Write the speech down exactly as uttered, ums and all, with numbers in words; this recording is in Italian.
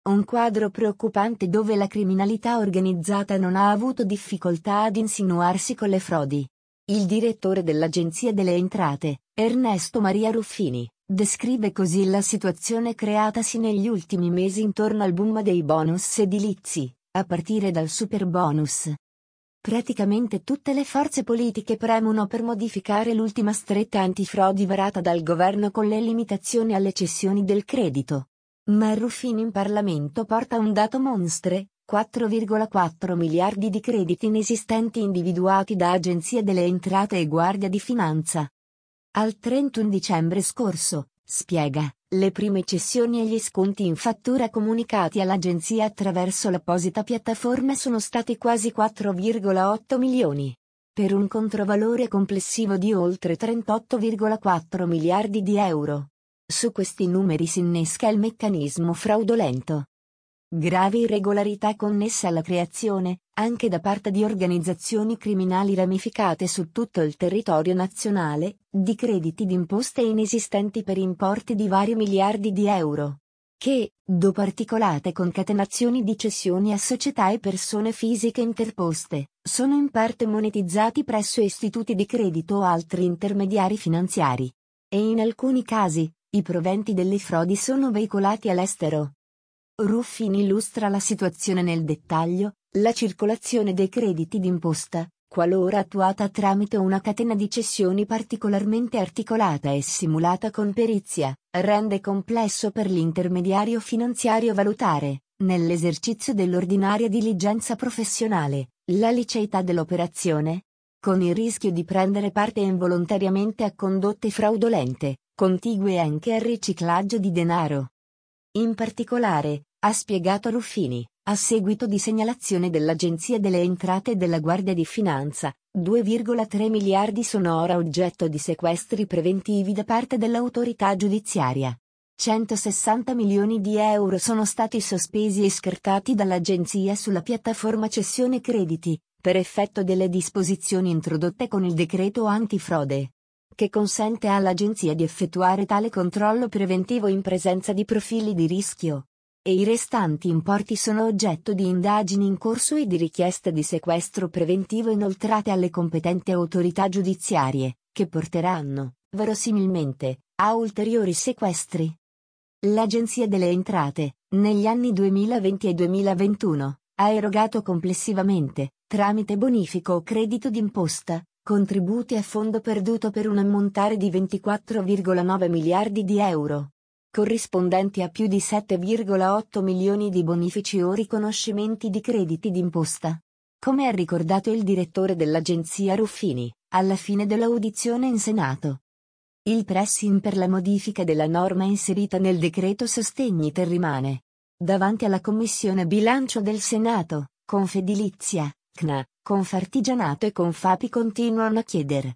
Un quadro preoccupante dove la criminalità organizzata non ha avuto difficoltà ad insinuarsi con le frodi. Il direttore dell'Agenzia delle Entrate, Ernesto Maria Ruffini, descrive così la situazione creatasi negli ultimi mesi intorno al boom dei bonus edilizi, a partire dal superbonus. Praticamente tutte le forze politiche premono per modificare l'ultima stretta antifrodi varata dal governo con le limitazioni alle cessioni del credito. Ma Ruffini in Parlamento porta un dato monstre: quattro virgola quattro miliardi di crediti inesistenti individuati da Agenzia delle Entrate e Guardia di Finanza. Al trentuno dicembre scorso, spiega, le prime cessioni e gli sconti in fattura comunicati all'Agenzia attraverso l'apposita piattaforma sono stati quasi quattro virgola otto milioni. Per un controvalore complessivo di oltre trentotto virgola quattro miliardi di euro. Su questi numeri si innesca il meccanismo fraudolento. Gravi irregolarità connesse alla creazione, anche da parte di organizzazioni criminali ramificate su tutto il territorio nazionale, di crediti d'imposta inesistenti per importi di vari miliardi di euro. Che, dopo articolate concatenazioni di cessioni a società e persone fisiche interposte, sono in parte monetizzati presso istituti di credito o altri intermediari finanziari. E in alcuni casi, i proventi delle frodi sono veicolati all'estero. Ruffini illustra la situazione nel dettaglio: la circolazione dei crediti d'imposta, qualora attuata tramite una catena di cessioni particolarmente articolata e simulata con perizia, rende complesso per l'intermediario finanziario valutare, nell'esercizio dell'ordinaria diligenza professionale, la liceità dell'operazione, con il rischio di prendere parte involontariamente a condotte fraudolente, contigue anche al riciclaggio di denaro. In particolare, ha spiegato Ruffini, a seguito di segnalazione dell'Agenzia delle Entrate e della Guardia di Finanza, due virgola tre miliardi sono ora oggetto di sequestri preventivi da parte dell'autorità giudiziaria. centosessanta milioni di euro sono stati sospesi e scartati dall'Agenzia sulla piattaforma cessione crediti, per effetto delle disposizioni introdotte con il decreto antifrode, che consente all'Agenzia di effettuare tale controllo preventivo in presenza di profili di rischio. E i restanti importi sono oggetto di indagini in corso e di richieste di sequestro preventivo inoltrate alle competenti autorità giudiziarie, che porteranno, verosimilmente, a ulteriori sequestri. L'Agenzia delle Entrate, negli anni duemilaventi e duemilaventuno, ha erogato complessivamente, tramite bonifico o credito d'imposta, contributi a fondo perduto per un ammontare di ventiquattro virgola nove miliardi di euro, corrispondenti a più di sette virgola otto milioni di bonifici o riconoscimenti di crediti d'imposta. Come ha ricordato il direttore dell'Agenzia Ruffini, alla fine dell'audizione in Senato. Il pressing per la modifica della norma inserita nel decreto sostegni-ter rimane. Davanti alla Commissione Bilancio del Senato, Confedilizia, C N A, Confartigianato e Confapi continuano a chiedere